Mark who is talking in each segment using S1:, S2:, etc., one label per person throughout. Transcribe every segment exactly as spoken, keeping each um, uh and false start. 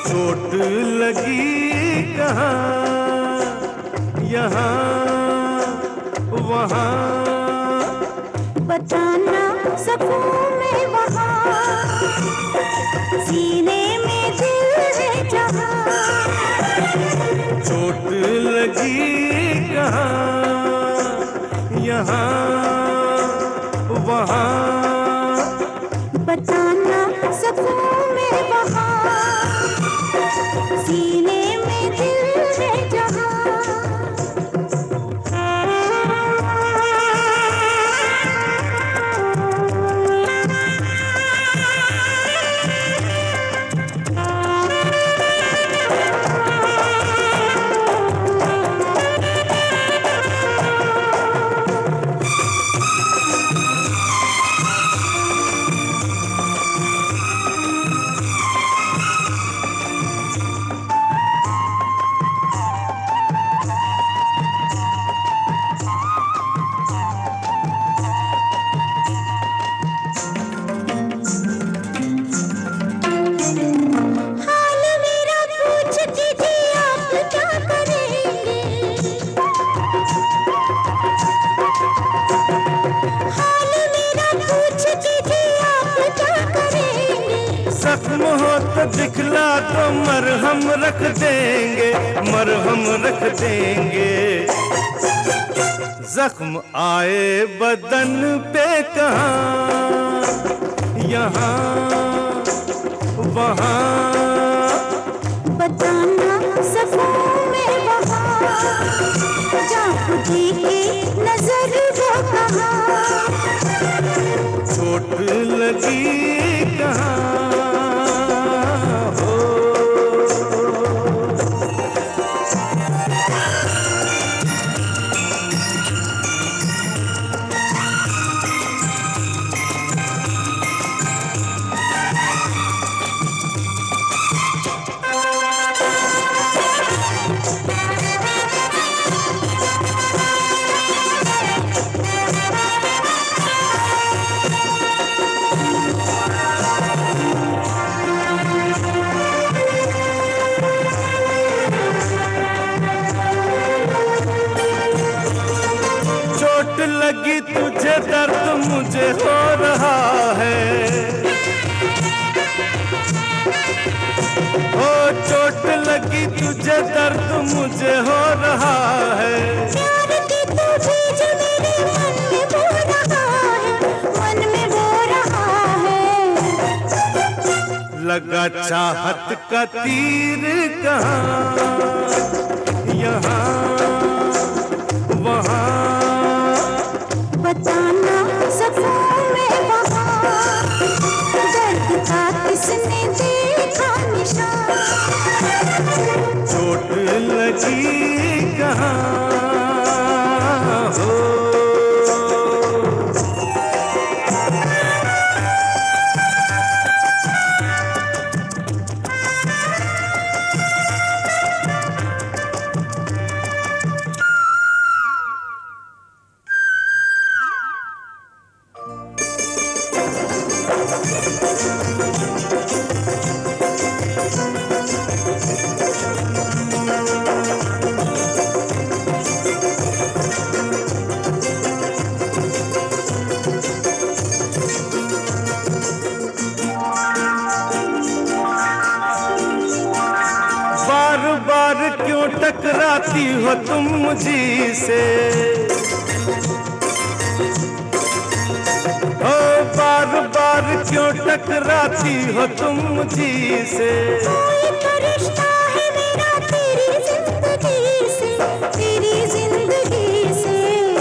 S1: चोट लगी कहाँ, यहाँ वहाँ,
S2: बताना सकूं मैं वहाँ, सीने में दिल है जहाँ।
S1: चोट लगी कहाँ, यहाँ वहाँ,
S2: बताना सकूं मैं वहाँ, सीने में दिल है जहाँ।
S1: जख्म हो तो दिखला तो मरहम रख देंगे, मरहम रख देंगे। जख्म आए बदन पे कहाँ, यहाँ वहाँ,
S2: बताना सकूं मैं वहाँ, जहाँ देखे नजर वो कहाँ।
S1: चोट लगी कहाँ, लगी तुझे दर्द मुझे हो रहा है, ओ चोट लगी तुझे दर्द मुझे हो रहा है।
S2: प्यार की तू बीज मेरे मन में बो रहा है, मन में बो रहा है।
S1: लगा चाहत का तीर कहाँ, यहाँ वहाँ,
S2: बताना सकूं मैं वहाँ, दर्द का किसने देखा निशान।
S1: चोट लगी कहाँ हो, बार बार क्यों टकराती हो तुम मुझी से, ओ बार बार क्यों टकराती हो तुम मुझी से।
S2: कोई तो रिश्ता है मेरा तेरी जिंदगी से, तेरी जिंदगी से।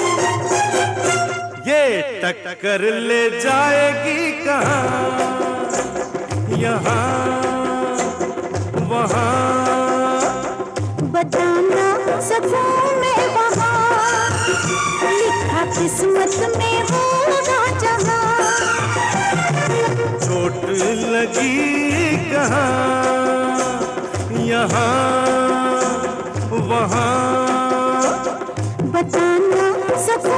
S1: ये टक्कर ले जाएगी कहाँ, यहाँ वहाँ,
S2: बताना सकूं मैं वहाँ, लिखा किस्मत में होगा जहाँ।
S1: चोट लगी कहाँ, यहाँ वहाँ,
S2: बताना सकूं